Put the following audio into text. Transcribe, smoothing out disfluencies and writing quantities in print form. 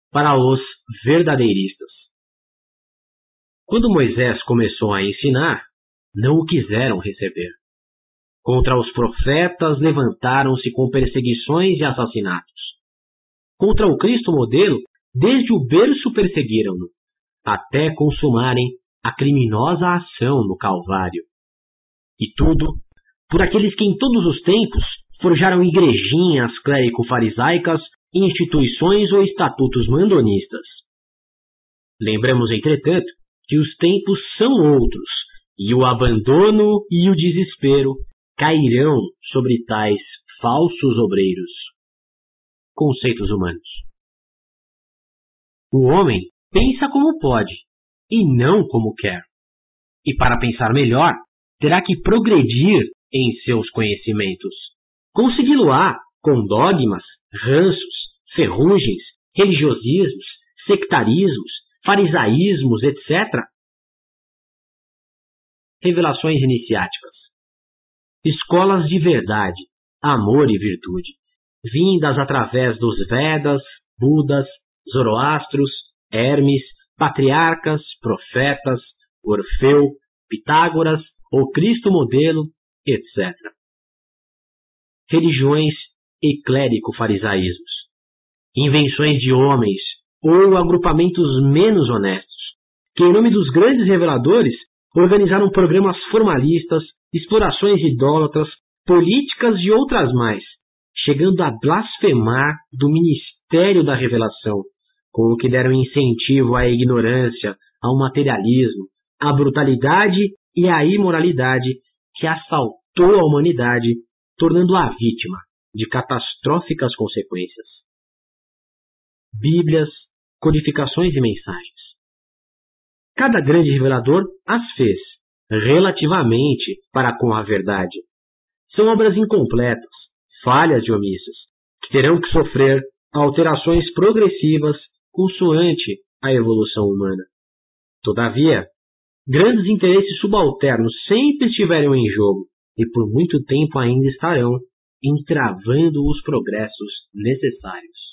para os verdadeiristas. Quando Moisés começou a ensinar, não o quiseram receber. Contra os profetas levantaram-se com perseguições e assassinatos. Contra o Cristo modelo, desde o berço perseguiram-no, até consumarem a criminosa ação no Calvário. E tudo por aqueles que em todos os tempos forjaram igrejinhas clérico-farisaicas, instituições ou estatutos mandonistas. Lembramos, entretanto, que os tempos são outros, e o abandono e o desespero cairão sobre tais falsos obreiros. Conceitos humanos. O homem pensa como pode, e não como quer. E para pensar melhor, terá que progredir em seus conhecimentos. Consegui-lo-á com dogmas, ranços, ferrugens, religiosismos, sectarismos, farisaísmos, etc. Revelações iniciáticas. Escolas de verdade, amor e virtude, vindas através dos Vedas, Budas, Zoroastros, Hermes, patriarcas, profetas, Orfeu, Pitágoras, o Cristo modelo, etc. Religiões e clérico-farisaísmos, invenções de homens ou agrupamentos menos honestos, que em nome dos grandes reveladores organizaram programas formalistas, explorações idólatras, políticas e outras mais, chegando a blasfemar do ministério da revelação, com o que deram incentivo à ignorância, ao materialismo, à brutalidade e à imoralidade que assaltou a humanidade, tornando-a vítima de catastróficas consequências. Bíblias, codificações e mensagens. Cada grande revelador as fez, relativamente para com a verdade. São obras incompletas, falhas e omissas, que terão que sofrer alterações progressivas consoante a evolução humana. Todavia, grandes interesses subalternos sempre estiveram em jogo e por muito tempo ainda estarão, entravando os progressos necessários.